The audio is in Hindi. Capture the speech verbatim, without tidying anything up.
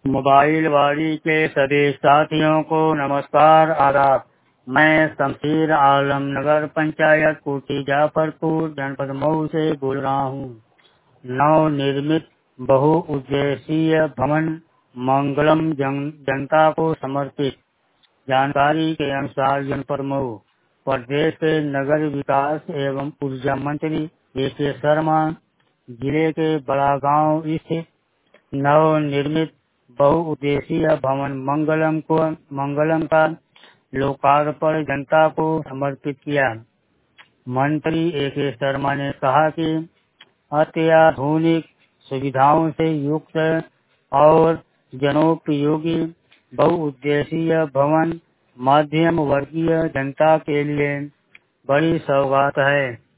मोबाइल वाड़ी के सभी साथियों को नमस्कार आदाब। मैं शमशीर आलम नगर पंचायत कोठी जाफरपुर जनपद मऊ से बोल रहा हूँ। नव निर्मित बहुउद्देशीय भवन मंगलम जन, जनता को समर्पित। जानकारी के अनुसार जनपद मऊ प्रदेश के नगर विकास एवं ऊर्जा मंत्री ए के शर्मा जिले के बड़ा गांव स्थित नव निर्मित बहुउद्देशीय भवन मंगलम को मंगलम का लोकार्पण जनता को समर्पित किया। मंत्री ए के शर्मा ने कहा कि अत्याधुनिक सुविधाओं से युक्त और जनोपयोगी बहुउद्देशीय भवन मध्यम वर्गीय जनता के लिए बड़ी सौगात है।